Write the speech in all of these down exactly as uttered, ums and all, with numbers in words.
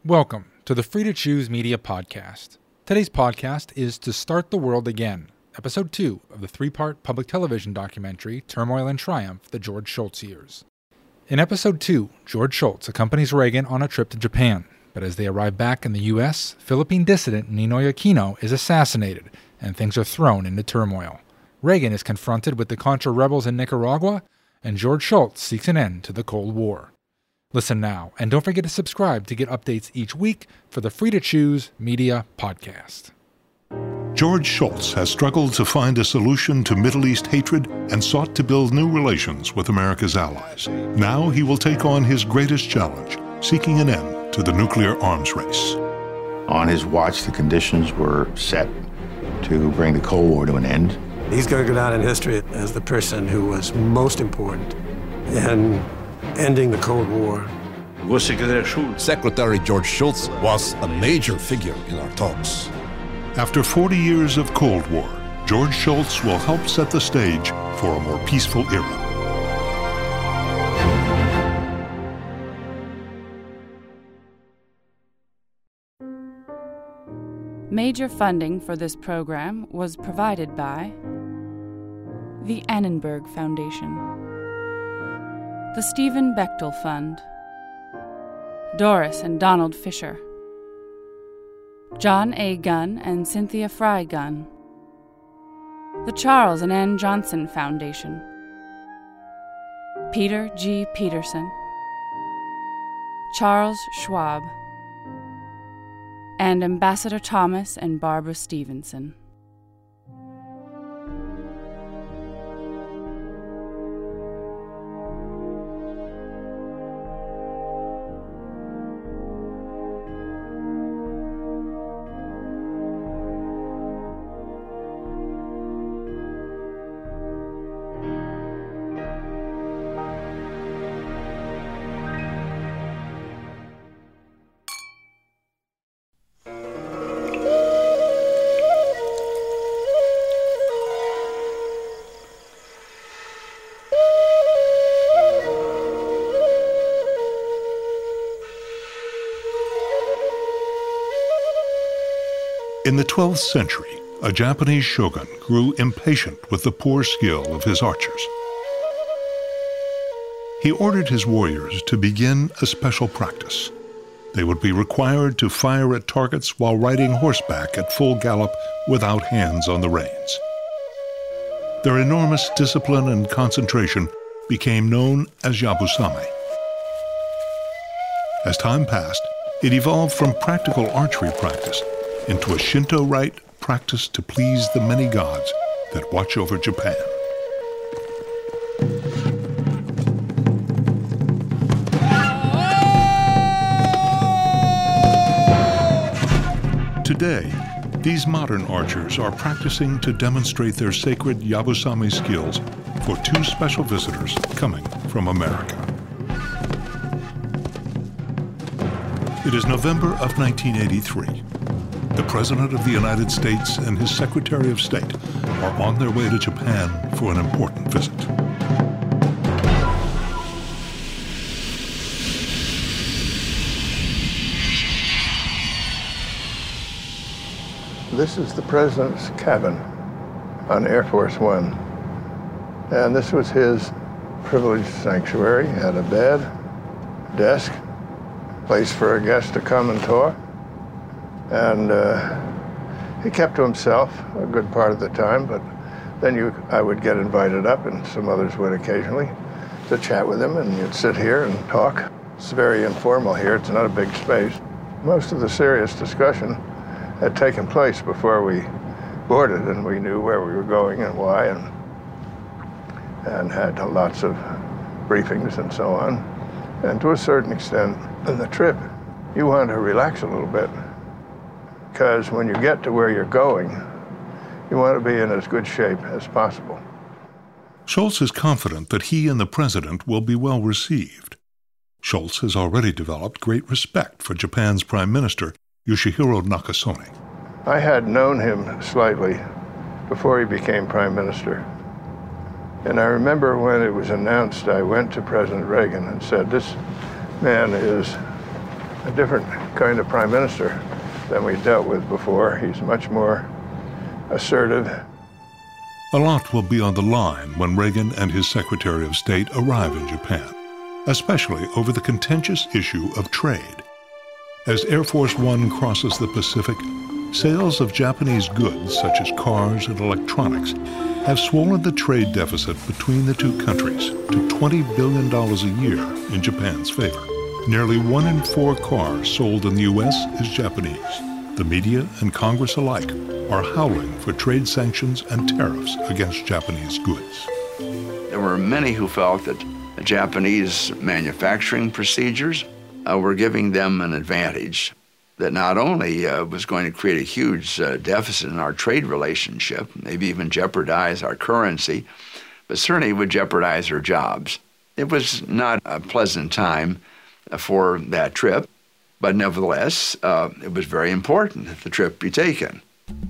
Welcome to the Free to Choose Media Podcast. Today's podcast is To Start the World Again, Episode two of the three-part public television documentary Turmoil and Triumph, The George Shultz Years. In Episode two, George Shultz accompanies Reagan on a trip to Japan, but as they arrive back in the U S, Philippine dissident Ninoy Aquino is assassinated, and things are thrown into turmoil. Reagan is confronted with the Contra rebels in Nicaragua, and George Shultz seeks an end to the Cold War. Listen now, and don't forget to subscribe to get updates each week for the Free to Choose Media Podcast. George Shultz has struggled to find a solution to Middle East hatred and sought to build new relations with America's allies. Now he will take on his greatest challenge, seeking an end to the nuclear arms race. On his watch, the conditions were set to bring the Cold War to an end. He's going to go down in history as the person who was most important in ending the Cold War. Secretary George Shultz was a major figure in our talks. After forty years of Cold War, George Shultz will help set the stage for a more peaceful era. Major funding for this program was provided by the Annenberg Foundation, the Stephen Bechtel Fund, Doris and Donald Fisher, John A. Gunn and Cynthia Fry Gunn, the Charles and Ann Johnson Foundation, Peter G. Peterson, Charles Schwab, and Ambassador Thomas and Barbara Stevenson. In the twelfth century, a Japanese shogun grew impatient with the poor skill of his archers. He ordered his warriors to begin a special practice. They would be required to fire at targets while riding horseback at full gallop without hands on the reins. Their enormous discipline and concentration became known as Yabusame. As time passed, it evolved from practical archery practice into a Shinto rite practiced to please the many gods that watch over Japan. Today, these modern archers are practicing to demonstrate their sacred Yabusame skills for two special visitors coming from America. It is November of nineteen eighty-three. The President of the United States and his Secretary of State are on their way to Japan for an important visit. This is the President's cabin on Air Force One. And this was his privileged sanctuary. He had a bed, desk, place for a guest to come and talk. And uh, he kept to himself a good part of the time, but then you, I would get invited up, and some others would occasionally, to chat with him, and you'd sit here and talk. It's very informal here. It's not a big space. Most of the serious discussion had taken place before we boarded, and we knew where we were going and why, and, and had lots of briefings and so on. And to a certain extent, in the trip, you want to relax a little bit. Because when you get to where you're going, you want to be in as good shape as possible. Shultz is confident that he and the President will be well received. Shultz has already developed great respect for Japan's Prime Minister, Yoshihiro Nakasone. I had known him slightly before he became Prime Minister. And I remember when it was announced, I went to President Reagan and said, this man is a different kind of prime minister than we dealt with before. He's much more assertive. A lot will be on the line when Reagan and his Secretary of State arrive in Japan, especially over the contentious issue of trade. As Air Force One crosses the Pacific, sales of Japanese goods such as cars and electronics have swollen the trade deficit between the two countries to twenty billion dollars a year in Japan's favor. Nearly one in four cars sold in the U S is Japanese. The media and Congress alike are howling for trade sanctions and tariffs against Japanese goods. There were many who felt that the Japanese manufacturing procedures uh, were giving them an advantage that not only uh, was going to create a huge uh, deficit in our trade relationship, maybe even jeopardize our currency, but certainly would jeopardize our jobs. It was not a pleasant time for that trip, but nevertheless, uh, it was very important that the trip be taken.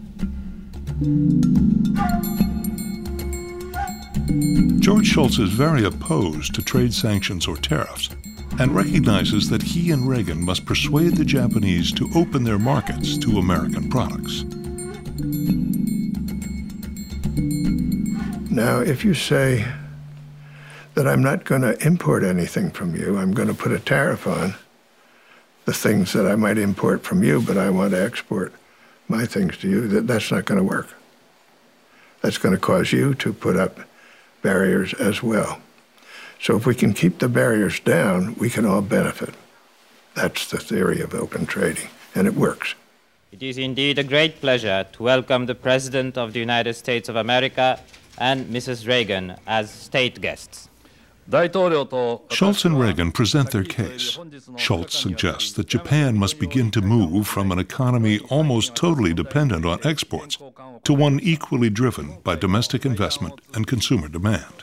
George Shultz is very opposed to trade sanctions or tariffs and recognizes that he and Reagan must persuade the Japanese to open their markets to American products. Now, if you say that I'm not going to import anything from you, I'm going to put a tariff on the things that I might import from you, but I want to export my things to you, that that's not going to work. That's going to cause you to put up barriers as well. So if we can keep the barriers down, we can all benefit. That's the theory of open trading, and it works. It is indeed a great pleasure to welcome the President of the United States of America and Missus Reagan as state guests. Shultz and Reagan present their case. Shultz suggests that Japan must begin to move from an economy almost totally dependent on exports to one equally driven by domestic investment and consumer demand.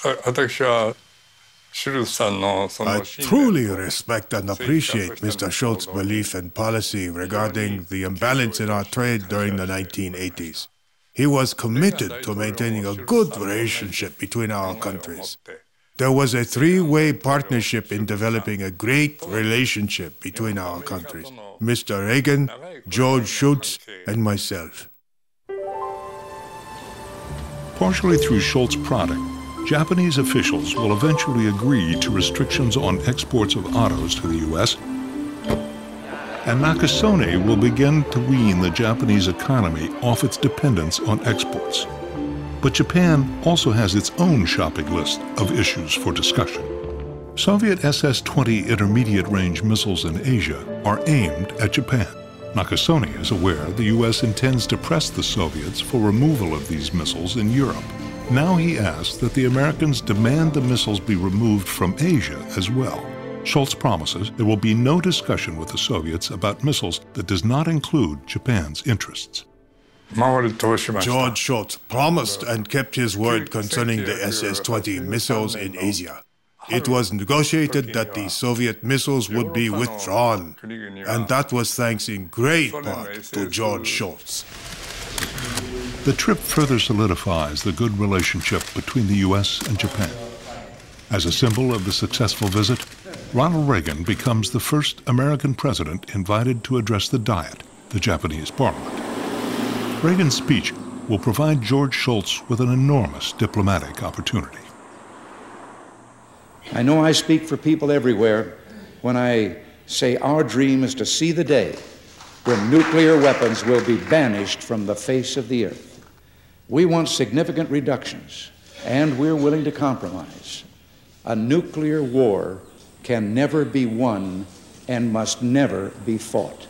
I truly respect and appreciate Mister Shultz's belief and policy regarding the imbalance in our trade during the nineteen eighties. He was committed to maintaining a good relationship between our countries. There was a three-way partnership in developing a great relationship between our countries. Mister Reagan, George Shultz, and myself. Partially through Shultz's product, Japanese officials will eventually agree to restrictions on exports of autos to the U S, and Nakasone will begin to wean the Japanese economy off its dependence on exports. But Japan also has its own shopping list of issues for discussion. Soviet S S twenty intermediate-range missiles in Asia are aimed at Japan. Nakasone is aware the U S intends to press the Soviets for removal of these missiles in Europe. Now he asks that the Americans demand the missiles be removed from Asia as well. Shultz promises there will be no discussion with the Soviets about missiles that does not include Japan's interests. George Shultz promised and kept his word concerning the S S twenty missiles in Asia. It was negotiated that the Soviet missiles would be withdrawn, and that was thanks in great part to George Shultz. The trip further solidifies the good relationship between the U S and Japan. As a symbol of the successful visit, Ronald Reagan becomes the first American president invited to address the Diet, the Japanese parliament. Reagan's speech will provide George Shultz with an enormous diplomatic opportunity. I know I speak for people everywhere when I say our dream is to see the day when nuclear weapons will be banished from the face of the earth. We want significant reductions, and we're willing to compromise. A nuclear war can never be won and must never be fought.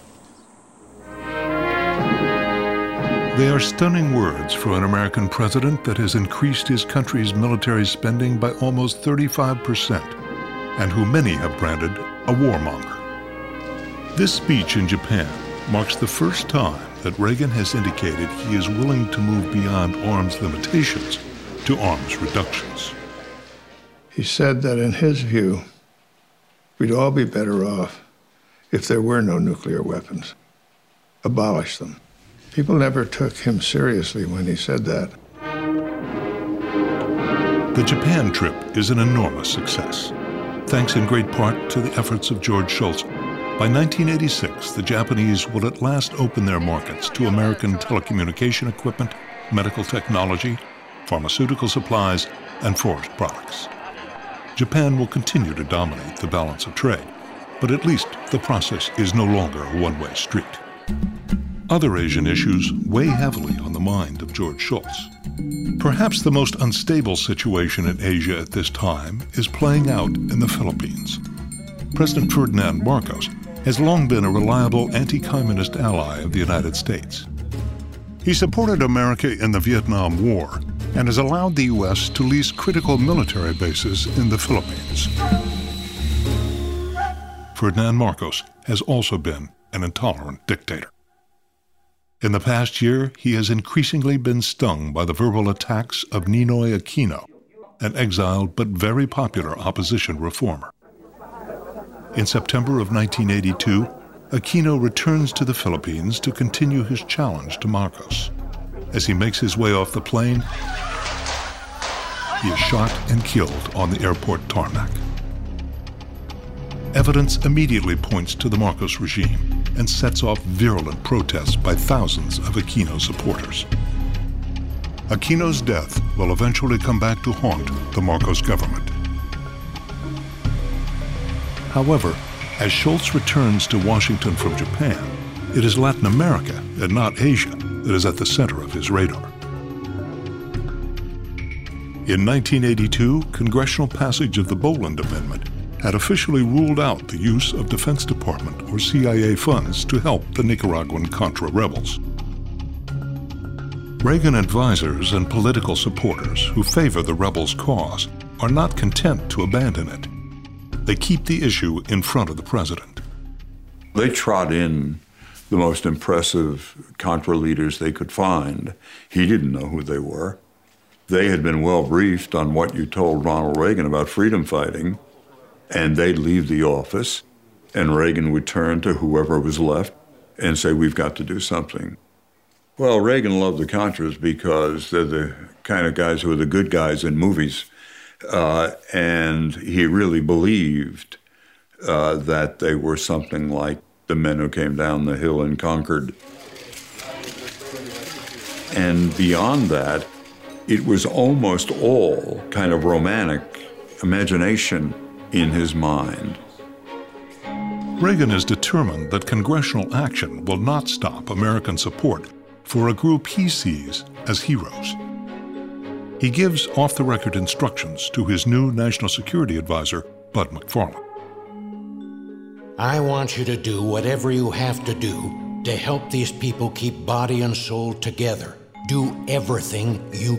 They are stunning words for an American president that has increased his country's military spending by almost thirty-five percent, and who many have branded a warmonger. This speech in Japan marks the first time that Reagan has indicated he is willing to move beyond arms limitations to arms reductions. He said that in his view, we'd all be better off if there were no nuclear weapons. Abolish them. People never took him seriously when he said that. The Japan trip is an enormous success, thanks in great part to the efforts of George Shultz By nineteen eighty-six, the Japanese will at last open their markets to American telecommunication equipment, medical technology, pharmaceutical supplies, and forest products. Japan will continue to dominate the balance of trade, but at least the process is no longer a one-way street. Other Asian issues weigh heavily on the mind of George Shultz. Perhaps the most unstable situation in Asia at this time is playing out in the Philippines. President Ferdinand Marcos has long been a reliable anti-communist ally of the United States. He supported America in the Vietnam War and has allowed the U S to lease critical military bases in the Philippines. Ferdinand Marcos has also been an intolerant dictator. In the past year, he has increasingly been stung by the verbal attacks of Ninoy Aquino, an exiled but very popular opposition reformer. In September of nineteen eighty-two, Aquino returns to the Philippines to continue his challenge to Marcos. As he makes his way off the plane, he is shot and killed on the airport tarmac. Evidence immediately points to the Marcos regime and sets off virulent protests by thousands of Aquino supporters. Aquino's death will eventually come back to haunt the Marcos government. However, as Shultz returns to Washington from Japan, it is Latin America and not Asia that is at the center of his radar. In nineteen eighty-two, congressional passage of the Boland Amendment had officially ruled out the use of Defense Department or C I A funds to help the Nicaraguan Contra rebels. Reagan advisors and political supporters who favor the rebels' cause are not content to abandon it. They keep the issue in front of the president. They trot in the most impressive Contra leaders they could find. He didn't know who they were. They had been well briefed on what you told Ronald Reagan about freedom fighting, and they'd leave the office, and Reagan would turn to whoever was left and say, we've got to do something. Well, Reagan loved the Contras because they're the kind of guys who are the good guys in movies. Uh, and he really believed uh, that they were something like the men who came down the hill and conquered. And beyond that, it was almost all kind of romantic imagination in his mind. Reagan is determined that congressional action will not stop American support for a group he sees as heroes. He gives off-the-record instructions to his new National Security Advisor, Bud McFarlane. I want you to do whatever you have to do to help these people keep body and soul together. Do everything you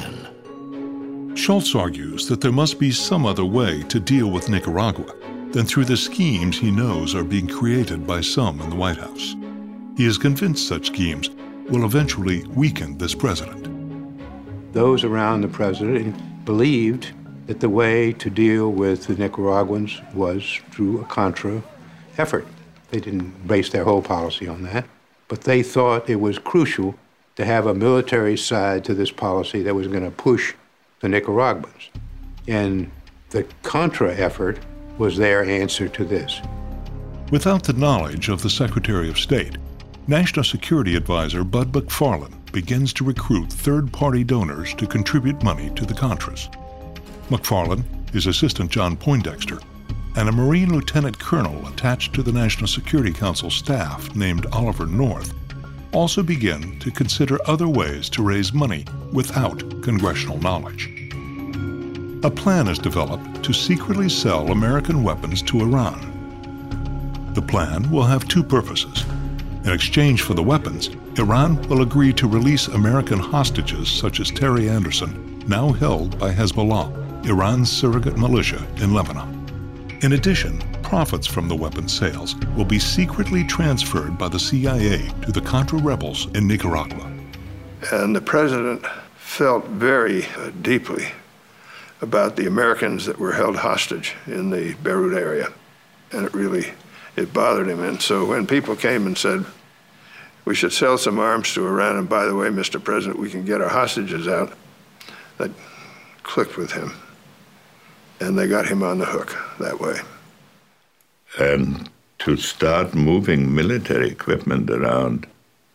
can. Shultz argues that there must be some other way to deal with Nicaragua than through the schemes he knows are being created by some in the White House. He is convinced such schemes will eventually weaken this president. Those around the president believed that the way to deal with the Nicaraguans was through a Contra effort. They didn't base their whole policy on that, but they thought it was crucial to have a military side to this policy that was going to push the Nicaraguans. And the Contra effort was their answer to this. Without the knowledge of the Secretary of State, National Security Advisor Bud McFarlane begins to recruit third-party donors to contribute money to the Contras. McFarlane, his assistant John Poindexter, and a Marine lieutenant colonel attached to the National Security Council staff named Oliver North also begin to consider other ways to raise money without congressional knowledge. A plan is developed to secretly sell American weapons to Iran. The plan will have two purposes. In exchange for the weapons, Iran will agree to release American hostages such as Terry Anderson, now held by Hezbollah, Iran's surrogate militia in Lebanon. In addition, profits from the weapon sales will be secretly transferred by the C I A to the Contra rebels in Nicaragua. And the president felt very uh, deeply about the Americans that were held hostage in the Beirut area. And it really, it bothered him. And so when people came and said, we should sell some arms to Iran, and by the way, Mister President, we can get our hostages out, that clicked with him. And they got him on the hook that way. And to start moving military equipment around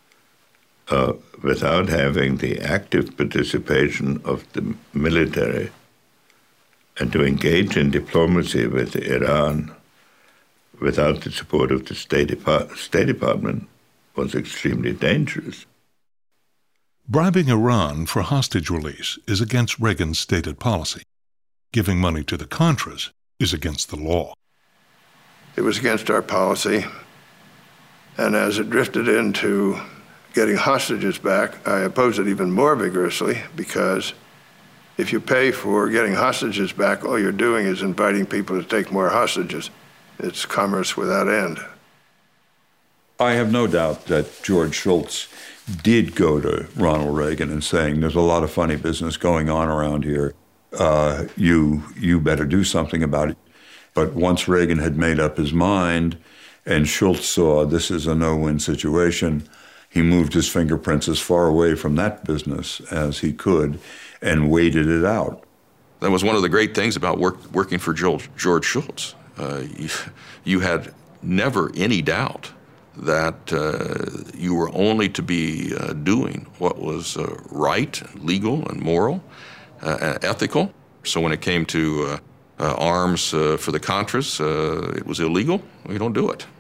uh, without having the active participation of the military and to engage in diplomacy with Iran without the support of the State, Depart- State Department was extremely dangerous. Bribing Iran for hostage release is against Reagan's stated policy. Giving money to the Contras is against the law. It was against our policy, and as it drifted into getting hostages back, I opposed it even more vigorously, because if you pay for getting hostages back, all you're doing is inviting people to take more hostages. It's commerce without end. I have no doubt that George Shultz did go to Ronald Reagan and saying, there's a lot of funny business going on around here. Uh, you, you better do something about it. But once Reagan had made up his mind and Shultz saw this is a no-win situation, he moved his fingerprints as far away from that business as he could and waited it out. That was one of the great things about work, working for George, George Shultz. Uh, you, you had never any doubt that uh, you were only to be uh, doing what was uh, right, legal, and moral, uh, and ethical. So when it came to uh, uh, arms uh, for the Contras, uh, it was illegal. We don't do it.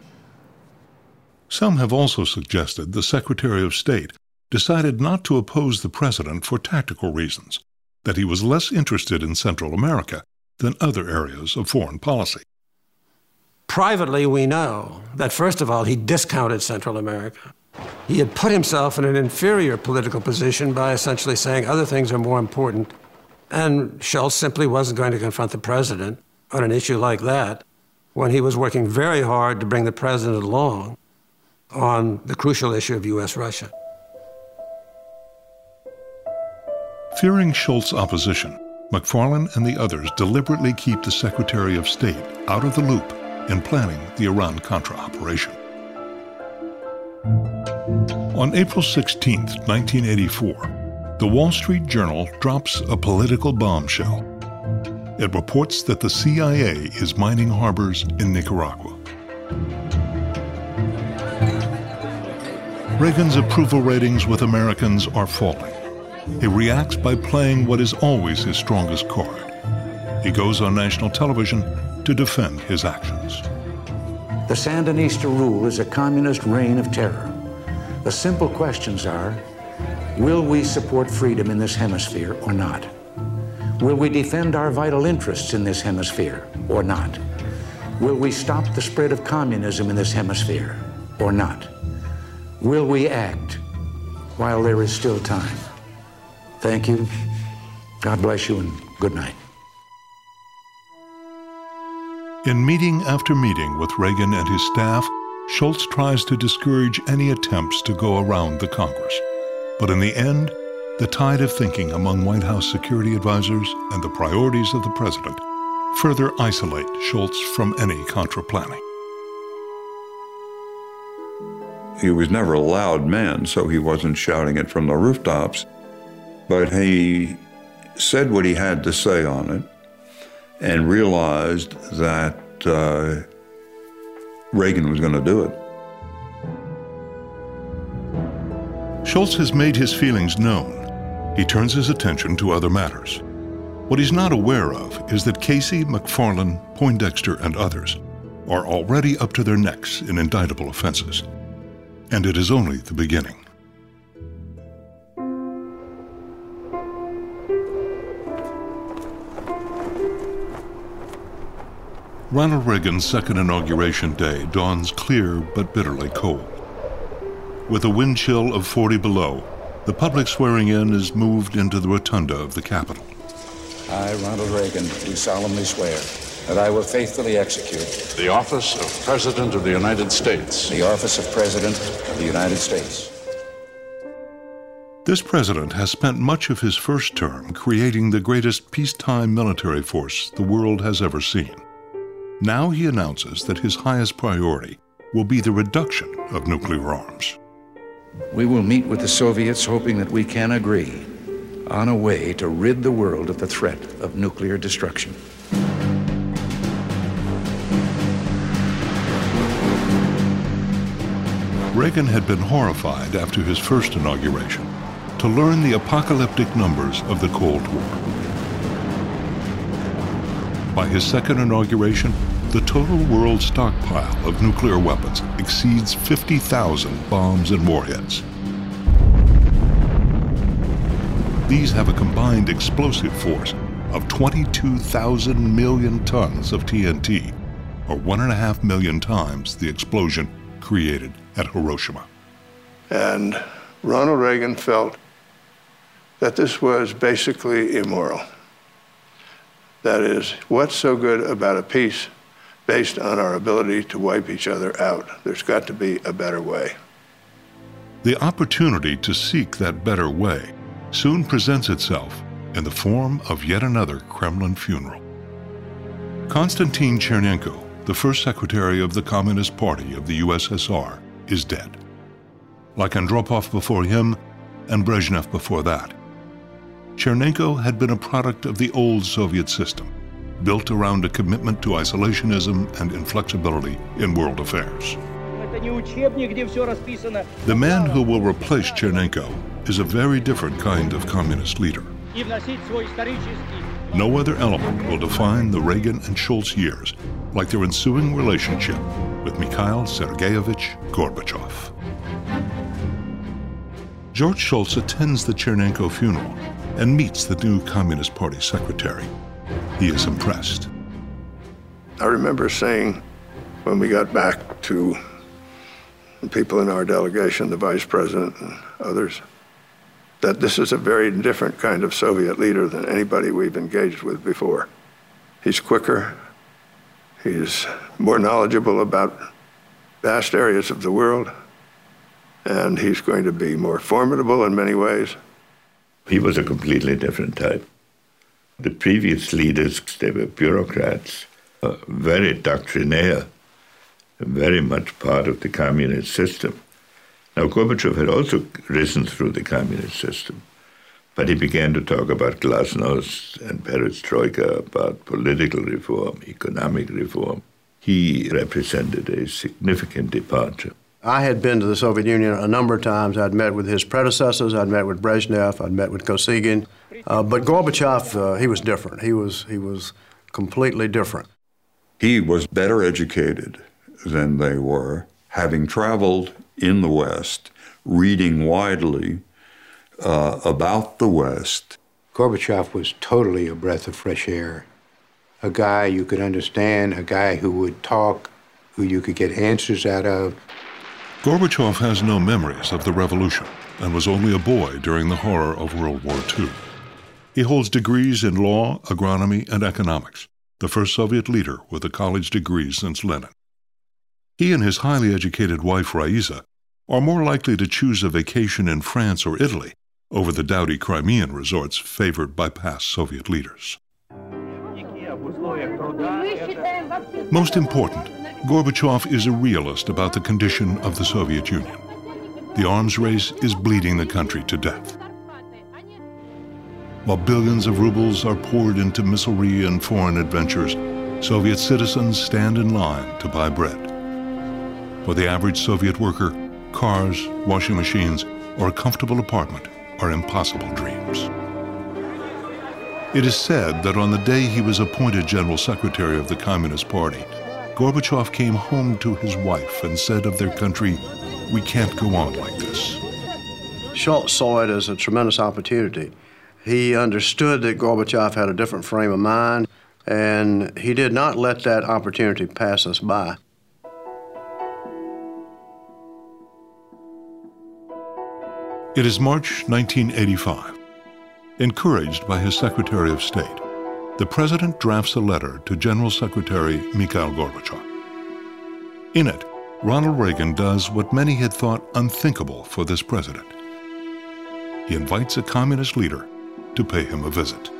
Some have also suggested the Secretary of State decided not to oppose the president for tactical reasons, that he was less interested in Central America than other areas of foreign policy. Privately, we know that, first of all, he discounted Central America. He had put himself in an inferior political position by essentially saying other things are more important. And Shultz simply wasn't going to confront the president on an issue like that when he was working very hard to bring the president along on the crucial issue of U S Russia. Fearing Shultz's opposition, McFarlane and the others deliberately keep the Secretary of State out of the loop in planning the Iran-Contra operation. On April sixteenth, nineteen eighty-four, the Wall Street Journal drops a political bombshell. It reports that the C I A is mining harbors in Nicaragua. Reagan's approval ratings with Americans are falling. He reacts by playing what is always his strongest card. He goes on national television to defend his actions. The Sandinista rule is a communist reign of terror. The simple questions are, will we support freedom in this hemisphere or not? Will we defend our vital interests in this hemisphere or not? Will we stop the spread of communism in this hemisphere or not? Will we act while there is still time? Thank you. God bless you and good night. In meeting after meeting with Reagan and his staff, Shultz tries to discourage any attempts to go around the Congress. But in the end, the tide of thinking among White House security advisors and the priorities of the president further isolate Shultz from any Contra planning. He was never a loud man, so he wasn't shouting it from the rooftops, but he said what he had to say on it and realized that uh, Reagan was going to do it. Shultz has made his feelings known. He turns his attention to other matters. What he's not aware of is that Casey, McFarlane, Poindexter, and others are already up to their necks in indictable offenses. And it is only the beginning. Ronald Reagan's second inauguration day dawns clear but bitterly cold. With a wind chill of forty below, the public swearing in is moved into the rotunda of the Capitol. I, Ronald Reagan, do solemnly swear that I will faithfully execute the office of President of the United States. The office of President of the United States. This president has spent much of his first term creating the greatest peacetime military force the world has ever seen. Now he announces that his highest priority will be the reduction of nuclear arms. We will meet with the Soviets hoping that we can agree on a way to rid the world of the threat of nuclear destruction. Reagan had been horrified after his first inauguration to learn the apocalyptic numbers of the Cold War. By his second inauguration, the total world stockpile of nuclear weapons exceeds fifty thousand bombs and warheads. These have a combined explosive force of twenty-two thousand million tons of T N T, or one and a half million times the explosion created at Hiroshima. And Ronald Reagan felt that this was basically immoral. That is, what's so good about a peace based on our ability to wipe each other out? There's got to be a better way. The opportunity to seek that better way soon presents itself in the form of yet another Kremlin funeral. Konstantin Chernenko, the first secretary of the Communist Party of the U S S R, is dead. Like Andropov before him and Brezhnev before that, Chernenko had been a product of the old Soviet system, built around a commitment to isolationism and inflexibility in world affairs. The man who will replace Chernenko is a very different kind of communist leader. No other element will define the Reagan and Shultz years like their ensuing relationship with Mikhail Sergeyevich Gorbachev. George Shultz attends the Chernenko funeral and meets the new Communist Party secretary. He is impressed. I remember saying when we got back to the people in our delegation, the vice president and others, that this is a very different kind of Soviet leader than anybody we've engaged with before. He's quicker, he's more knowledgeable about vast areas of the world, and he's going to be more formidable in many ways. He was a completely different type. The previous leaders, they were bureaucrats, uh, very doctrinaire, very much part of the communist system. Now, Gorbachev had also risen through the communist system, but he began to talk about glasnost and perestroika, about political reform, economic reform. He represented a significant departure. I had been to the Soviet Union a number of times. I'd met with his predecessors. I'd met with Brezhnev. I'd met with Kosygin. Uh, but Gorbachev, uh, he was different. He was, he was completely different. He was better educated than they were, having traveled in the West, reading widely uh, about the West. Gorbachev was totally a breath of fresh air. A guy you could understand, a guy who would talk, who you could get answers out of. Gorbachev has no memories of the revolution and was only a boy during the horror of World War Two. He holds degrees in law, agronomy, and economics, the first Soviet leader with a college degree since Lenin. He and his highly educated wife, Raisa, are more likely to choose a vacation in France or Italy over the dowdy Crimean resorts favored by past Soviet leaders. Most important, Gorbachev is a realist about the condition of the Soviet Union. The arms race is bleeding the country to death. While billions of rubles are poured into missilery and foreign adventures, Soviet citizens stand in line to buy bread. For the average Soviet worker, cars, washing machines, or a comfortable apartment are impossible dreams. It is said that on the day he was appointed General Secretary of the Communist Party, Gorbachev came home to his wife and said of their country, "We can't go on like this." Shultz saw it as a tremendous opportunity. He understood that Gorbachev had a different frame of mind, and he did not let that opportunity pass us by. It is March nineteen eighty-five. Encouraged by his Secretary of State, the President drafts a letter to General Secretary Mikhail Gorbachev. In it, Ronald Reagan does what many had thought unthinkable for this president. He invites a communist leader to pay him a visit.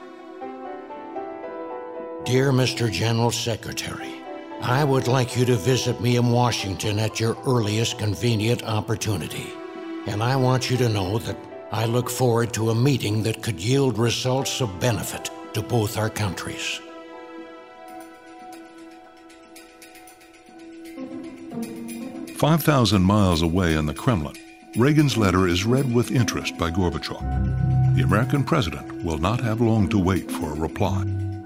Dear Mister General Secretary, I would like you to visit me in Washington at your earliest convenient opportunity. And I want you to know that I look forward to a meeting that could yield results of benefit to both our countries. five thousand miles away in the Kremlin, Reagan's letter is read with interest by Gorbachev. The American president will not have long to wait for a reply.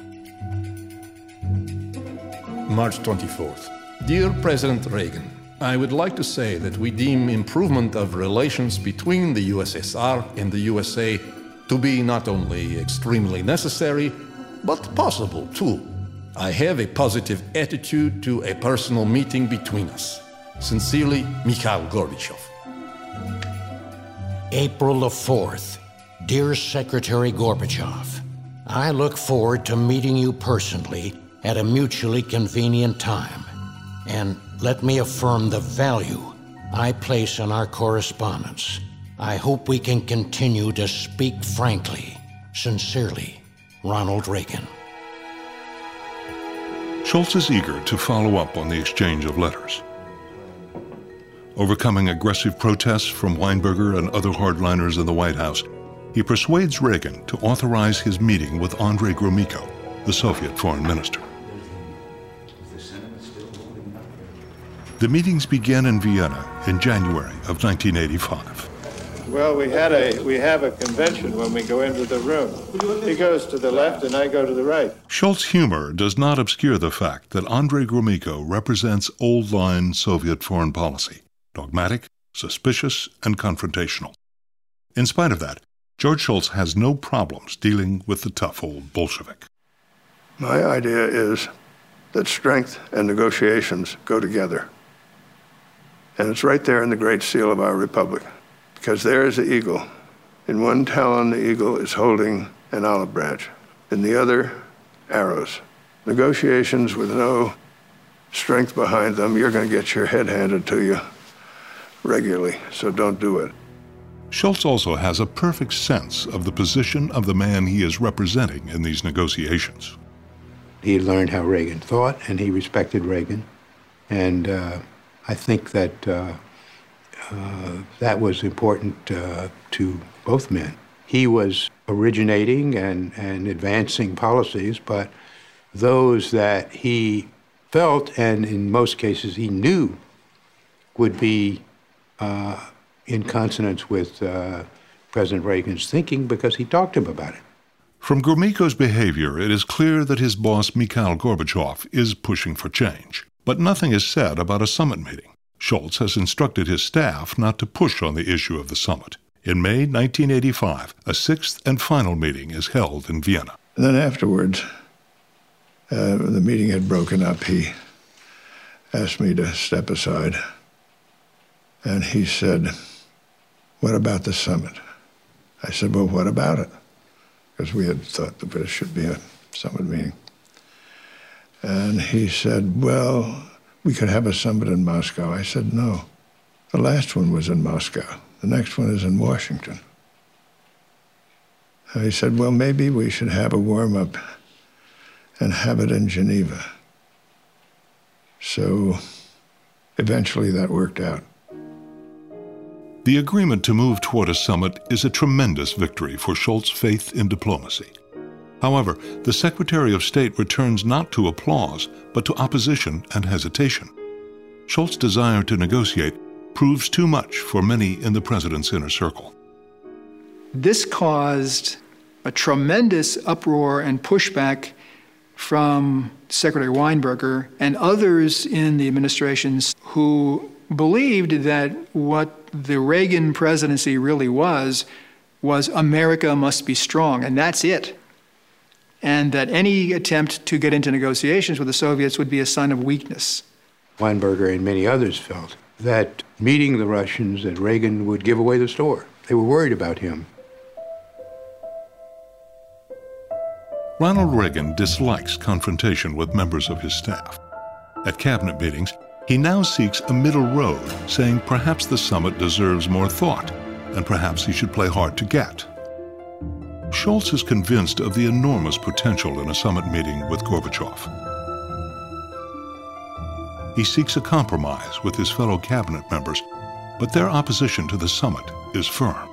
March twenty-fourth. Dear President Reagan, I would like to say that we deem improvement of relations between the U S S R and the U S A to be not only extremely necessary, but possible too. I have a positive attitude to a personal meeting between us. Sincerely, Mikhail Gorbachev. April the fourth. Dear Secretary Gorbachev, I look forward to meeting you personally at a mutually convenient time. And let me affirm the value I place on our correspondence. I hope we can continue to speak frankly. Sincerely, Ronald Reagan. Shultz is eager to follow up on the exchange of letters. Overcoming aggressive protests from Weinberger and other hardliners in the White House, he persuades Reagan to authorize his meeting with Andrei Gromyko, the Soviet foreign minister. The meetings began in Vienna in January of nineteen eighty-five. Well, we had a we have a convention when we go into the room. He goes to the left and I go to the right. Shultz's humor does not obscure the fact that Andrei Gromyko represents old-line Soviet foreign policy, dogmatic, suspicious, and confrontational. In spite of that, George Shultz has no problems dealing with the tough old Bolshevik. My idea is that strength and negotiations go together. And it's right there in the Great Seal of our Republic. Because there is the eagle. In one talon, the eagle is holding an olive branch. In the other, arrows. Negotiations with no strength behind them, you're going to get your head handed to you regularly, so don't do it. Shultz also has a perfect sense of the position of the man he is representing in these negotiations. He learned how Reagan thought, and he respected Reagan. And uh, I think that uh, uh, that was important uh, to both men. He was originating and, and advancing policies, but those that he felt, and in most cases he knew, would be uh, in consonance with uh, President Reagan's thinking because he talked to him about it. From Gromyko's behavior, it is clear that his boss, Mikhail Gorbachev, is pushing for change. But nothing is said about a summit meeting. Shultz has instructed his staff not to push on the issue of the summit. In May nineteen eighty-five, a sixth and final meeting is held in Vienna. And then afterwards, uh, the meeting had broken up. He asked me to step aside. And he said, "What about the summit?" I said, "Well, what about it?" Because we had thought that there should be a summit meeting. And he said, "Well, we could have a summit in Moscow." I said, "No. The last one was in Moscow. The next one is in Washington." And he said, "Well, maybe we should have a warm-up and have it in Geneva." So eventually that worked out. The agreement to move toward a summit is a tremendous victory for Shultz's faith in diplomacy. However, the Secretary of State returns not to applause, but to opposition and hesitation. Shultz's desire to negotiate proves too much for many in the president's inner circle. This caused a tremendous uproar and pushback from Secretary Weinberger and others in the administrations who believed that what the Reagan presidency really was, was America must be strong, and that's it. And that any attempt to get into negotiations with the Soviets would be a sign of weakness. Weinberger and many others felt that meeting the Russians, that Reagan would give away the store. They were worried about him. Ronald Reagan dislikes confrontation with members of his staff. At cabinet meetings, he now seeks a middle road, saying perhaps the summit deserves more thought, and perhaps he should play hard to get. Shultz is convinced of the enormous potential in a summit meeting with Gorbachev. He seeks a compromise with his fellow cabinet members, but their opposition to the summit is firm.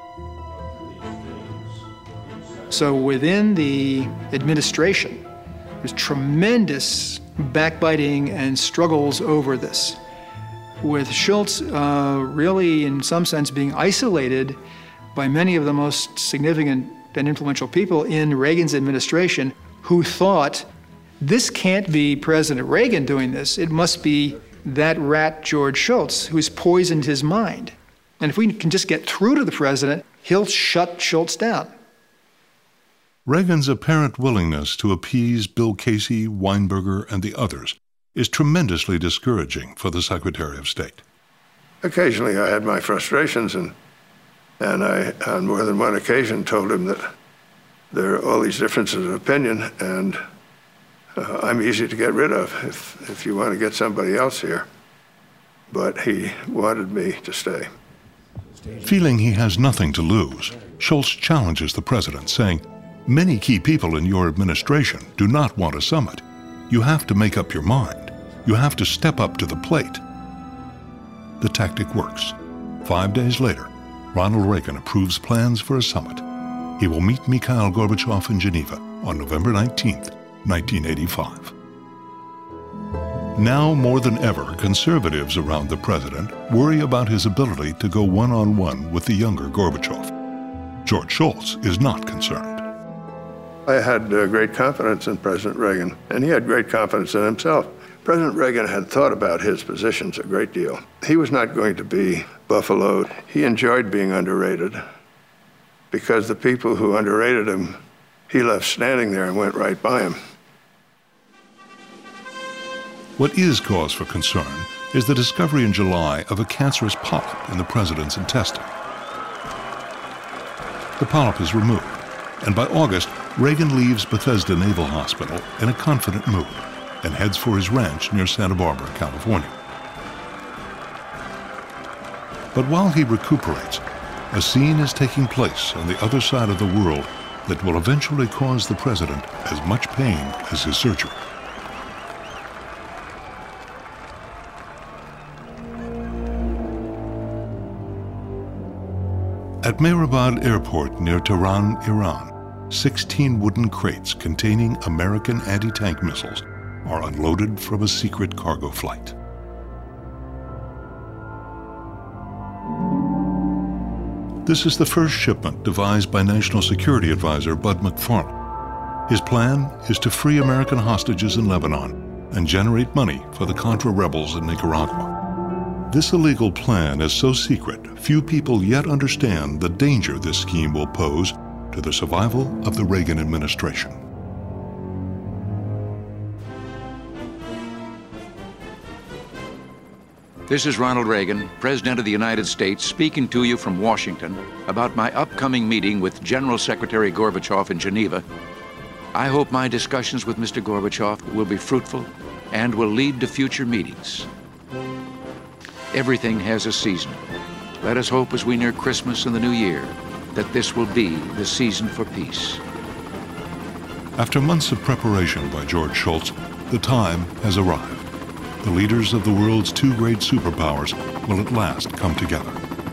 So within the administration, there's tremendous backbiting and struggles over this. with Shultz uh, really, in some sense, being isolated by many of the most significant and influential people in Reagan's administration who thought, this can't be President Reagan doing this. It must be that rat George Shultz who's poisoned his mind. And if we can just get through to the president, he'll shut Shultz down. Reagan's apparent willingness to appease Bill Casey, Weinberger, and the others is tremendously discouraging for the Secretary of State. Occasionally I had my frustrations, and, and I, on more than one occasion, told him that there are all these differences of opinion, and uh, I'm easy to get rid of if, if you want to get somebody else here. But he wanted me to stay. Feeling he has nothing to lose, Shultz challenges the president, saying, "Many key people in your administration do not want a summit. You have to make up your mind. You have to step up to the plate." The tactic works. Five days later, Ronald Reagan approves plans for a summit. He will meet Mikhail Gorbachev in Geneva on November nineteenth, nineteen eighty-five. Now more than ever, conservatives around the president worry about his ability to go one-on-one with the younger Gorbachev. George Shultz is not concerned. I had uh, great confidence in President Reagan, and he had great confidence in himself. President Reagan had thought about his positions a great deal. He was not going to be buffaloed. He enjoyed being underrated because the people who underrated him, he left standing there and went right by him. What is cause for concern is the discovery in July of a cancerous polyp in the president's intestine. The polyp is removed, and by August, Reagan leaves Bethesda Naval Hospital in a confident mood and heads for his ranch near Santa Barbara, California. But while he recuperates, a scene is taking place on the other side of the world that will eventually cause the president as much pain as his surgery. At Mehrabad Airport near Tehran, Iran, sixteen wooden crates containing American anti-tank missiles are unloaded from a secret cargo flight. This is the first shipment devised by National Security Advisor Bud McFarlane. His plan is to free American hostages in Lebanon and generate money for the Contra rebels in Nicaragua. This illegal plan is so secret, few people yet understand the danger this scheme will pose to the survival of the Reagan administration. This is Ronald Reagan, President of the United States, speaking to you from Washington about my upcoming meeting with General Secretary Gorbachev in Geneva. I hope my discussions with Mister Gorbachev will be fruitful and will lead to future meetings. Everything has a season. Let us hope as we near Christmas and the New Year that this will be the season for peace. After months of preparation by George Shultz, the time has arrived. The leaders of the world's two great superpowers will at last come together.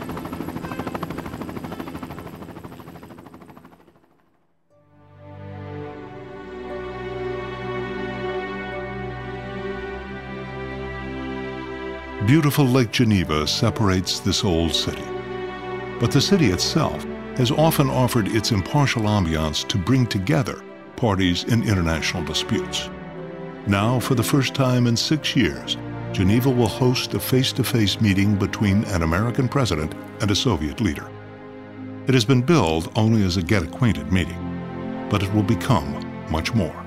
Beautiful Lake Geneva separates this old city. But the city itself has often offered its impartial ambiance to bring together parties in international disputes. Now, for the first time in six years, Geneva will host a face-to-face meeting between an American president and a Soviet leader. It has been billed only as a get-acquainted meeting, but it will become much more.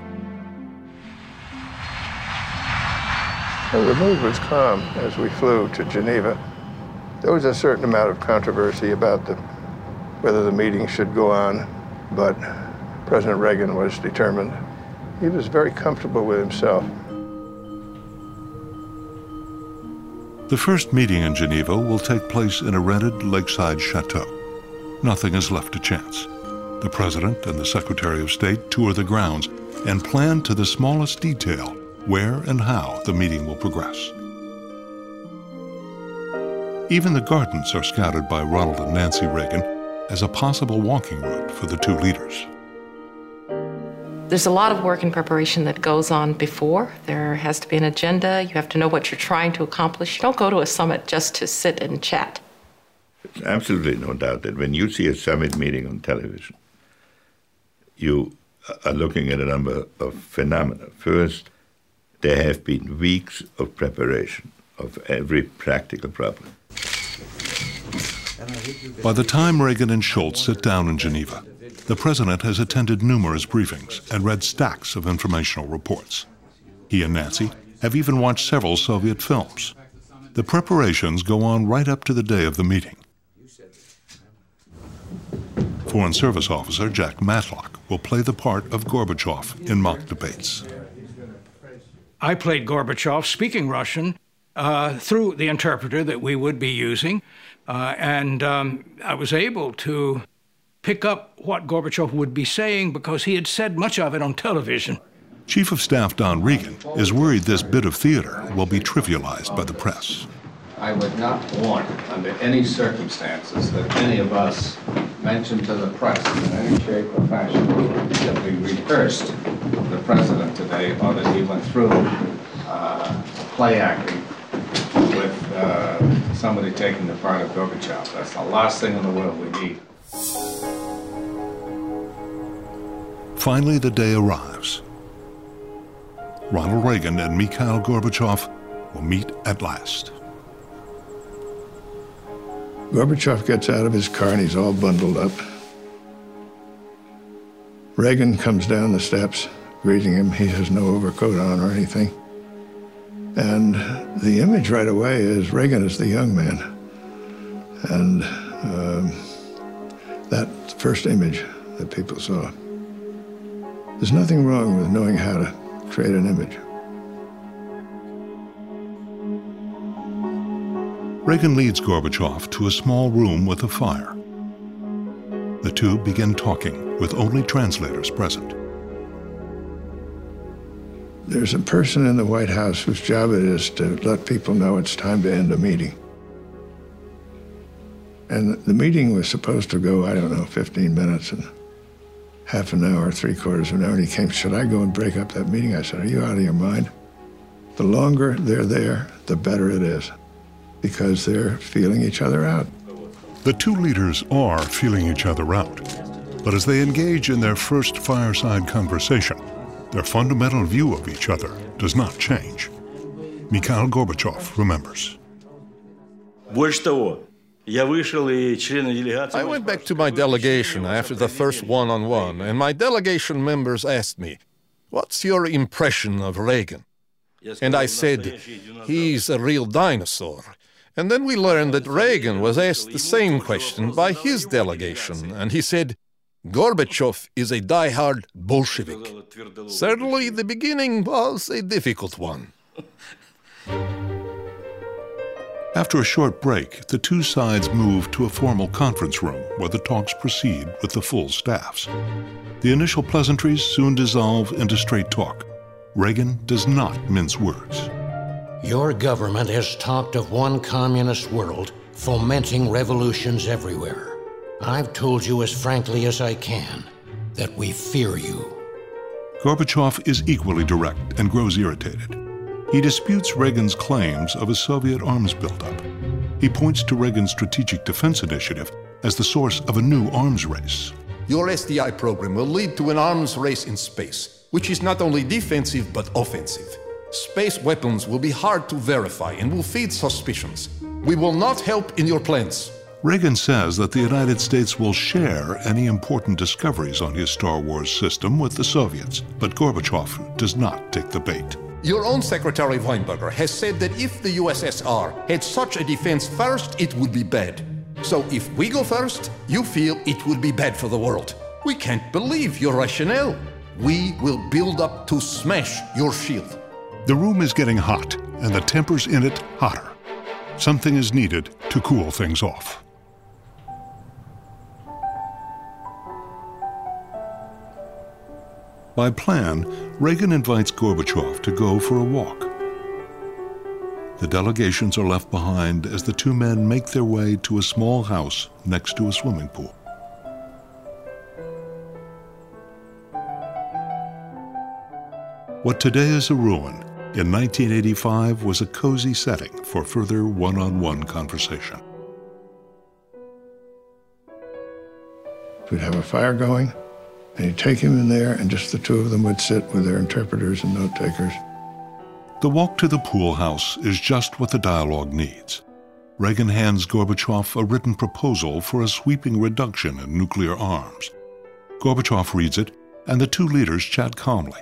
Well, the mood was calm as we flew to Geneva. There was a certain amount of controversy about the, whether the meeting should go on, but President Reagan was determined. He was very comfortable with himself. The first meeting in Geneva will take place in a rented lakeside chateau. Nothing is left to chance. The President and the Secretary of State tour the grounds and plan to the smallest detail where and how the meeting will progress. Even the gardens are scouted by Ronald and Nancy Reagan as a possible walking route for the two leaders. There's a lot of work and preparation that goes on before. There has to be an agenda. You have to know what you're trying to accomplish. You don't go to a summit just to sit and chat. There's absolutely no doubt that when you see a summit meeting on television, you are looking at a number of phenomena. First, there have been weeks of preparation of every practical problem. By the time Reagan and Shultz sit down in Geneva, the president has attended numerous briefings and read stacks of informational reports. He and Nancy have even watched several Soviet films. The preparations go on right up to the day of the meeting. Foreign Service Officer Jack Matlock will play the part of Gorbachev in mock debates. I played Gorbachev speaking Russian uh, through the interpreter that we would be using, uh, and um, I was able to pick up what Gorbachev would be saying because he had said much of it on television. Chief of Staff Don Regan is worried this bit of theater will be trivialized by the press. I would not want, under any circumstances, that any of us mention to the press in any shape or fashion that we rehearsed the president today or that he went through uh, play acting with uh, somebody taking the part of Gorbachev. That's the last thing in the world we need. Finally, the day arrives. Ronald Reagan and Mikhail Gorbachev will meet at last. Gorbachev gets out of his car and he's all bundled up. Reagan comes down the steps, greeting him. He has no overcoat on or anything. And the image right away is Reagan as the young man. And um, that first image that people saw. There's nothing wrong with knowing how to create an image. Reagan leads Gorbachev to a small room with a fire. The two begin talking with only translators present. There's a person in the White House whose job it is to let people know it's time to end a meeting. And the meeting was supposed to go, I don't know, fifteen minutes and half an hour, three quarters of an hour. And he came, should I go and break up that meeting? I said, are you out of your mind? The longer they're there, the better it is, because they're feeling each other out. The two leaders are feeling each other out, but as they engage in their first fireside conversation, their fundamental view of each other does not change. Mikhail Gorbachev remembers. I went back to my delegation after the first one-on-one, and my delegation members asked me, "What's your impression of Reagan?" And I said, "He's a real dinosaur." And then we learned that Reagan was asked the same question by his delegation, and he said, "Gorbachev is a die-hard Bolshevik." Certainly, the beginning was a difficult one. After a short break, the two sides move to a formal conference room where the talks proceed with the full staffs. The initial pleasantries soon dissolve into straight talk. Reagan does not mince words. Your government has talked of one communist world, fomenting revolutions everywhere. I've told you as frankly as I can that we fear you. Gorbachev is equally direct and grows irritated. He disputes Reagan's claims of a Soviet arms buildup. He points to Reagan's Strategic Defense Initiative as the source of a new arms race. Your S D I program will lead to an arms race in space, which is not only defensive but offensive. Space weapons will be hard to verify and will feed suspicions. We will not help in your plans. Reagan says that the United States will share any important discoveries on his Star Wars system with the Soviets, but Gorbachev does not take the bait. Your own Secretary Weinberger has said that if the U S S R had such a defense first, it would be bad. So if we go first, you feel it would be bad for the world. We can't believe your rationale. We will build up to smash your shield. The room is getting hot, and the tempers in it hotter. Something is needed to cool things off. By plan, Reagan invites Gorbachev to go for a walk. The delegations are left behind as the two men make their way to a small house next to a swimming pool. What today is a ruin, in nineteen eighty-five was a cozy setting for further one-on-one conversation. We'd have a fire going, and he'd take him in there, and just the two of them would sit with their interpreters and note takers. The walk to the pool house is just what the dialogue needs. Reagan hands Gorbachev a written proposal for a sweeping reduction in nuclear arms. Gorbachev reads it, and the two leaders chat calmly.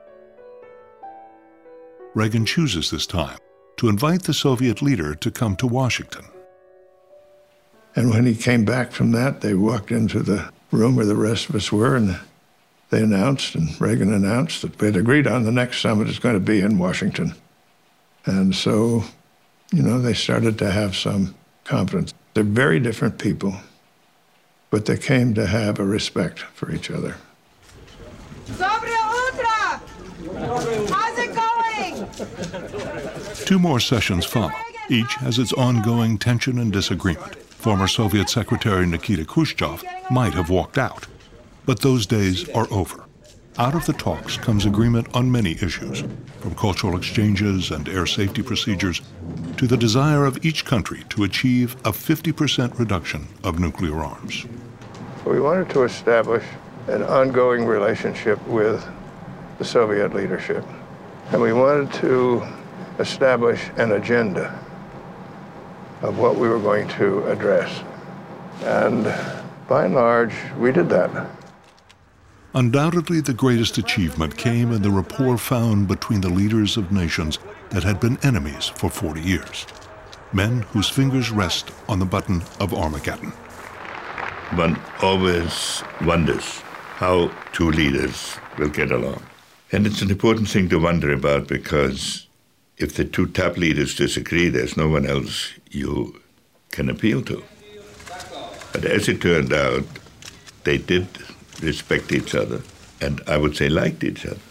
Reagan chooses this time to invite the Soviet leader to come to Washington. And when he came back from that, they walked into the room where the rest of us were, and they announced, and Reagan announced, that they'd agreed on the next summit is going to be in Washington. And so, you know, they started to have some confidence. They're very different people, but they came to have a respect for each other. Доброе утро! How's it going? Two more sessions follow. Each has its ongoing tension and disagreement. Former Soviet Secretary Nikita Khrushchev might have walked out, but those days are over. Out of the talks comes agreement on many issues, from cultural exchanges and air safety procedures to the desire of each country to achieve a fifty percent reduction of nuclear arms. We wanted to establish an ongoing relationship with the Soviet leadership, and we wanted to establish an agenda of what we were going to address. And by and large, we did that. Undoubtedly, the greatest achievement came in the rapport found between the leaders of nations that had been enemies for forty years. Men whose fingers rest on the button of Armageddon. One always wonders how two leaders will get along. And it's an important thing to wonder about, because if the two top leaders disagree, there's no one else you can appeal to. But as it turned out, they did respect each other, and I would say liked each other.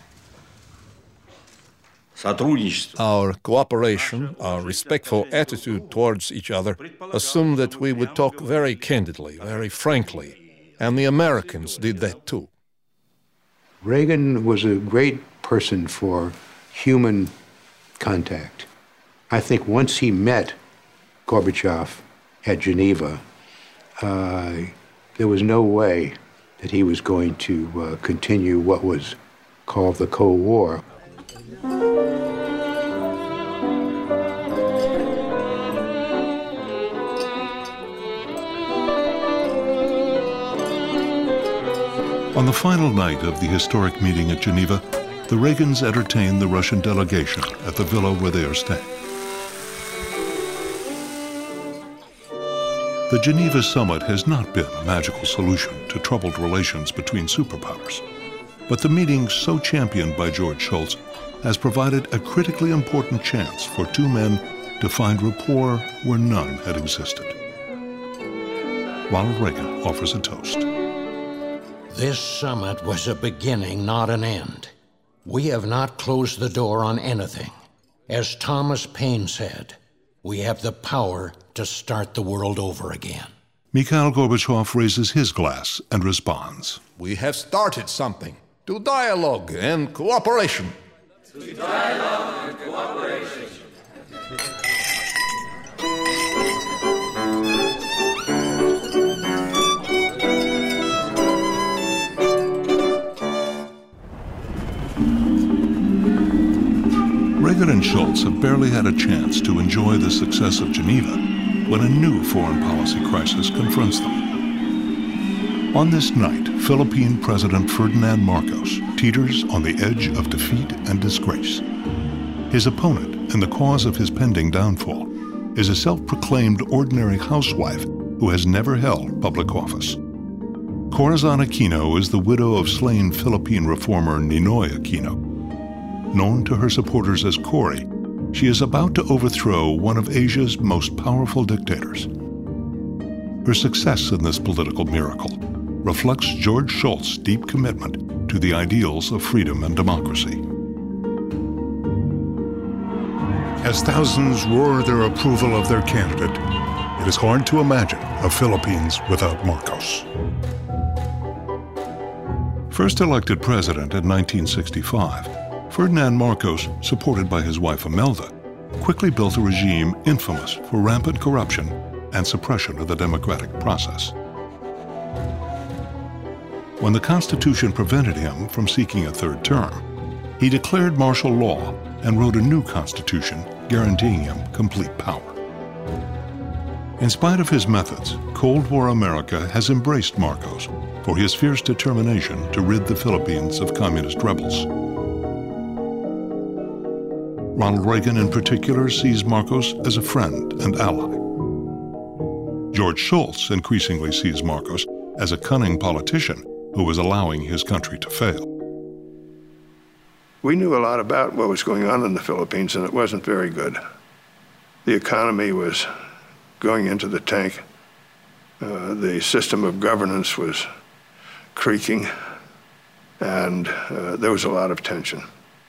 Our cooperation, our respectful attitude towards each other assumed that we would talk very candidly, very frankly, and the Americans did that too. Reagan was a great person for human contact. I think once he met Gorbachev at Geneva, uh, there was no way that he was going to uh, continue what was called the Cold War. On the final night of the historic meeting at Geneva, the Reagans entertained the Russian delegation at the villa where they are staying. The Geneva summit has not been a magical solution to troubled relations between superpowers, but the meeting so championed by George Shultz has provided a critically important chance for two men to find rapport where none had existed. Ronald Reagan offers a toast. This summit was a beginning, not an end. We have not closed the door on anything. As Thomas Paine said, we have the power to start the world over again. Mikhail Gorbachev raises his glass and responds. We have started something. To dialogue and cooperation. To dialogue and cooperation. Reagan and Shultz have barely had a chance to enjoy the success of Geneva when a new foreign policy crisis confronts them. On this night, Philippine President Ferdinand Marcos teeters on the edge of defeat and disgrace. His opponent in the cause of his pending downfall is a self-proclaimed ordinary housewife who has never held public office. Corazon Aquino is the widow of slain Philippine reformer Ninoy Aquino. Known to her supporters as Cory, she is about to overthrow one of Asia's most powerful dictators. Her success in this political miracle reflects George Shultz's deep commitment to the ideals of freedom and democracy. As thousands roar their approval of their candidate, it is hard to imagine a Philippines without Marcos. First elected president in nineteen sixty-five, Ferdinand Marcos, supported by his wife Imelda, quickly built a regime infamous for rampant corruption and suppression of the democratic process. When the Constitution prevented him from seeking a third term, he declared martial law and wrote a new constitution guaranteeing him complete power. In spite of his methods, Cold War America has embraced Marcos for his fierce determination to rid the Philippines of communist rebels. Ronald Reagan, in particular, sees Marcos as a friend and ally. George Shultz increasingly sees Marcos as a cunning politician who was allowing his country to fail. We knew a lot about what was going on in the Philippines, and it wasn't very good. The economy was going into the tank. Uh, the system of governance was creaking, and uh, there was a lot of tension.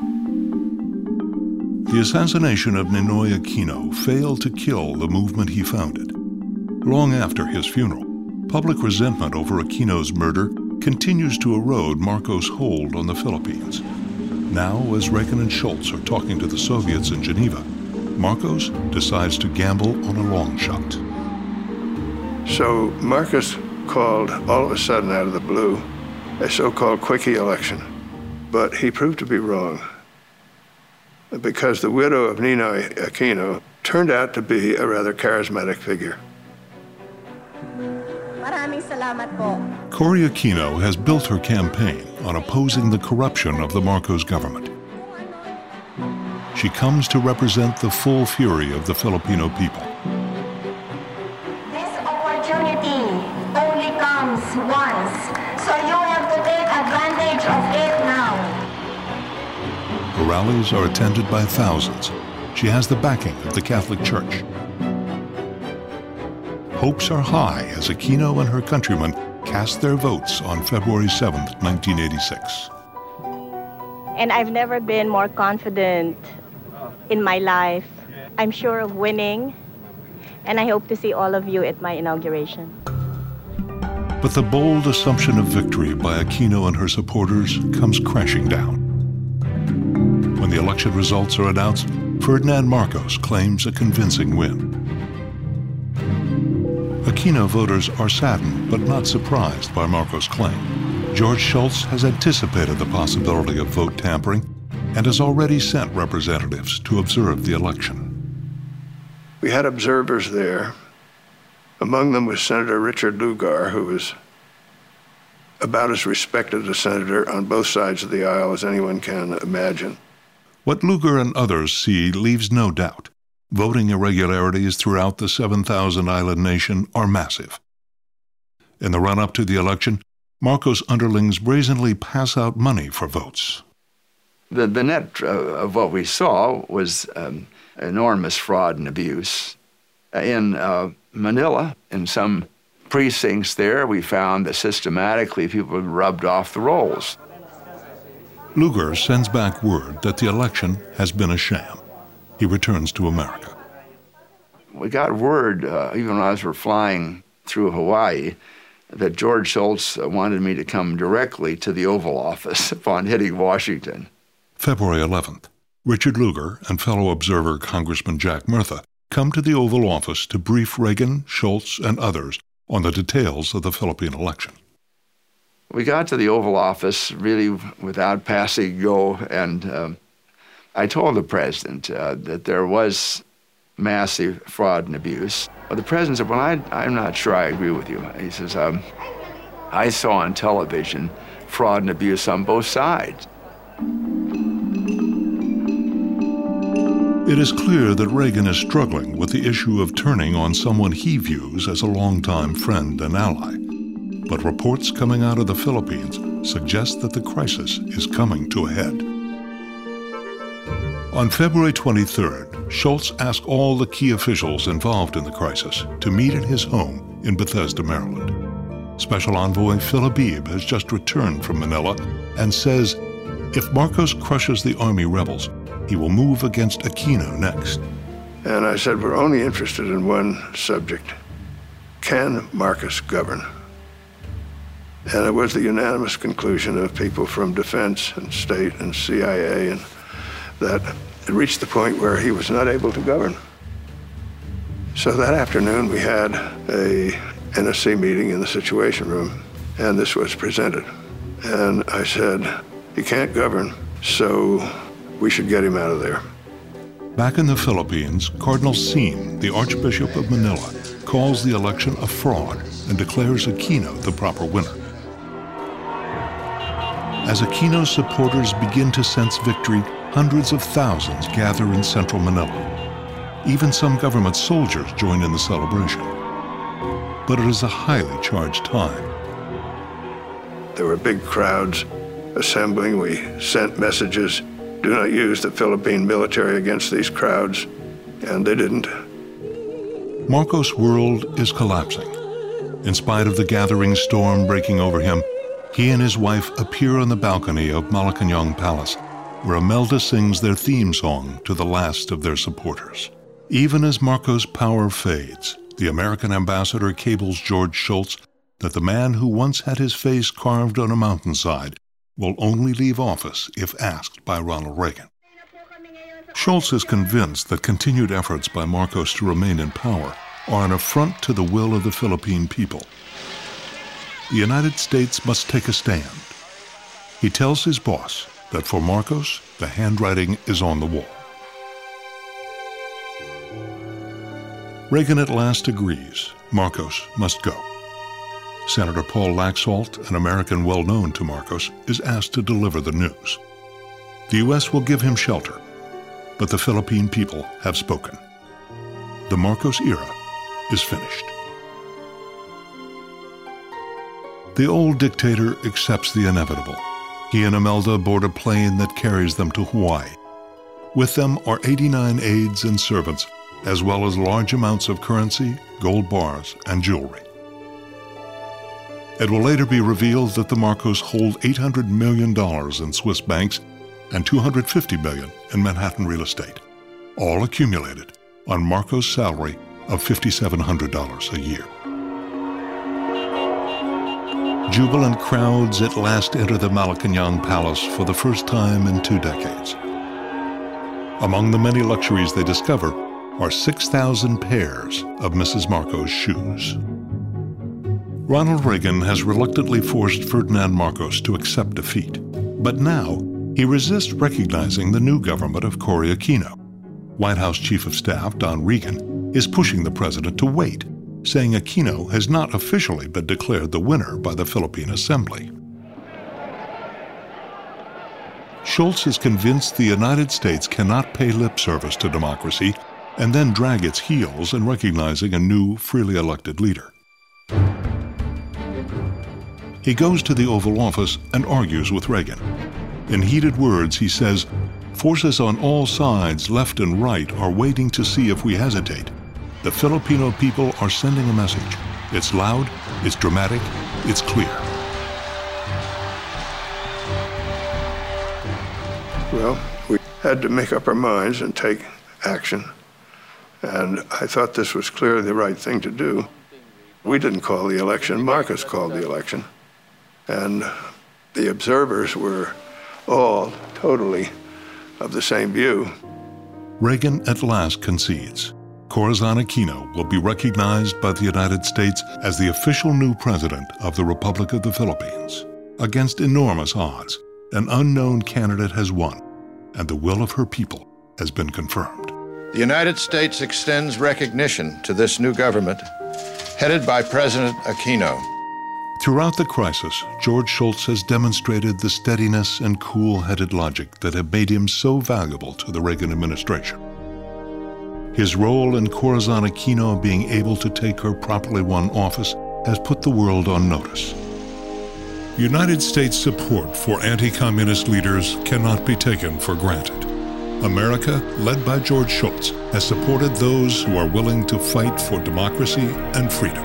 The assassination of Ninoy Aquino failed to kill the movement he founded. Long after his funeral, public resentment over Aquino's murder continues to erode Marcos' hold on the Philippines. Now, as Reagan and Shultz are talking to the Soviets in Geneva, Marcos decides to gamble on a long shot. So Marcos called, all of a sudden out of the blue, a so-called quickie election. But he proved to be wrong, because the widow of Ninoy Aquino turned out to be a rather charismatic figure. Maraming salamat po. Cory Aquino has built her campaign on opposing the corruption of the Marcos government. She comes to represent the full fury of the Filipino people. This opportunity only comes once, so you have to take advantage of it now. Her rallies are attended by thousands. She has the backing of the Catholic Church. Hopes are high as Aquino and her countrymen cast their votes on February seventh, nineteen eighty-six. And I've never been more confident in my life. I'm sure of winning, and I hope to see all of you at my inauguration. But the bold assumption of victory by Aquino and her supporters comes crashing down. When the election results are announced, Ferdinand Marcos claims a convincing win. Aquino voters are saddened but not surprised by Marcos' claim. George Shultz has anticipated the possibility of vote tampering and has already sent representatives to observe the election. We had observers there. Among them was Senator Richard Lugar, who was about as respected a senator on both sides of the aisle as anyone can imagine. What Lugar and others see leaves no doubt. Voting irregularities throughout the seven thousand island nation are massive. In the run-up to the election, Marcos' underlings brazenly pass out money for votes. The, the net uh, of what we saw was um, enormous fraud and abuse. In uh, Manila, in some precincts there, we found that systematically people had rubbed off the rolls. Lugar sends back word that the election has been a sham. He returns to America. We got word, uh, even as we're flying through Hawaii, that George Shultz wanted me to come directly to the Oval Office upon hitting Washington. February eleventh, Richard Lugar and fellow observer Congressman Jack Murtha come to the Oval Office to brief Reagan, Shultz, and others on the details of the Philippine election. We got to the Oval Office really without passing go, and um, I told the president uh, that there was massive fraud and abuse. But the president said, well, I, I'm not sure I agree with you. He says, um, I saw on television fraud and abuse on both sides. It is clear that Reagan is struggling with the issue of turning on someone he views as a longtime friend and ally. But reports coming out of the Philippines suggest that the crisis is coming to a head. On February twenty-third, Shultz asked all the key officials involved in the crisis to meet at his home in Bethesda, Maryland. Special Envoy Phil Habib has just returned from Manila and says if Marcos crushes the army rebels, he will move against Aquino next. And I said, we're only interested in one subject. Can Marcos govern? And it was the unanimous conclusion of people from defense and state and C I A and that it reached the point where he was not able to govern. So that afternoon we had a N S C meeting in the Situation Room, and this was presented. And I said, he can't govern, so we should get him out of there. Back in the Philippines, Cardinal Sin, the Archbishop of Manila, calls the election a fraud and declares Aquino the proper winner. As Aquino's supporters begin to sense victory, hundreds of thousands gather in central Manila. Even some government soldiers join in the celebration. But it is a highly charged time. There were big crowds assembling. We sent messages, do not use the Philippine military against these crowds, and they didn't. Marcos' world is collapsing. In spite of the gathering storm breaking over him, he and his wife appear on the balcony of Malacañang Palace, where Imelda sings their theme song to the last of their supporters. Even as Marcos' power fades, the American ambassador cables George Shultz that the man who once had his face carved on a mountainside will only leave office if asked by Ronald Reagan. Shultz is convinced that continued efforts by Marcos to remain in power are an affront to the will of the Philippine people. The United States must take a stand. He tells his boss that for Marcos, the handwriting is on the wall. Reagan at last agrees Marcos must go. Senator Paul Laxalt, an American well known to Marcos, is asked to deliver the news. The U S will give him shelter, but the Philippine people have spoken. The Marcos era is finished. The old dictator accepts the inevitable. He and Imelda board a plane that carries them to Hawaii. With them are eighty-nine aides and servants, as well as large amounts of currency, gold bars, and jewelry. It will later be revealed that the Marcos hold eight hundred million dollars in Swiss banks and two hundred fifty million dollars in Manhattan real estate, all accumulated on Marcos' salary of five thousand seven hundred dollars a year. Jubilant crowds at last enter the Malacañang Palace for the first time in two decades. Among the many luxuries they discover are six thousand pairs of Missus Marcos' shoes. Ronald Reagan has reluctantly forced Ferdinand Marcos to accept defeat, but now he resists recognizing the new government of Cory Aquino. White House Chief of Staff Don Regan is pushing the president to wait, saying Aquino has not officially been declared the winner by the Philippine Assembly. Shultz is convinced the United States cannot pay lip service to democracy and then drag its heels in recognizing a new, freely elected leader. He goes to the Oval Office and argues with Reagan. In heated words, he says, "Forces on all sides, left and right, are waiting to see if we hesitate. The Filipino people are sending a message. It's loud, it's dramatic, it's clear." Well, we had to make up our minds and take action. And I thought this was clearly the right thing to do. We didn't call the election, Marcos called the election. And the observers were all totally of the same view. Reagan at last concedes. Corazon Aquino will be recognized by the United States as the official new president of the Republic of the Philippines. Against enormous odds, an unknown candidate has won, and the will of her people has been confirmed. The United States extends recognition to this new government, headed by President Aquino. Throughout the crisis, George Shultz has demonstrated the steadiness and cool-headed logic that have made him so valuable to the Reagan administration. His role in Corazon Aquino being able to take her properly won office has put the world on notice. United States support for anti-communist leaders cannot be taken for granted. America, led by George Shultz, has supported those who are willing to fight for democracy and freedom.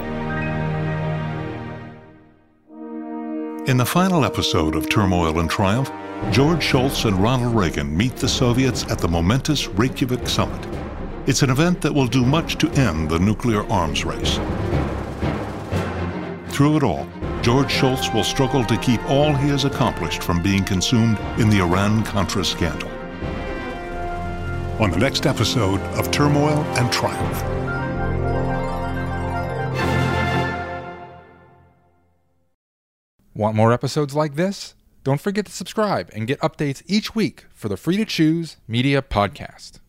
In the final episode of Turmoil and Triumph, George Shultz and Ronald Reagan meet the Soviets at the momentous Reykjavik summit. It's an event that will do much to end the nuclear arms race. Through it all, George Shultz will struggle to keep all he has accomplished from being consumed in the Iran-Contra scandal. on the next episode of Turmoil and Triumph. Want more episodes like this? Don't forget to subscribe and get updates each week for the Free to Choose Media Podcast.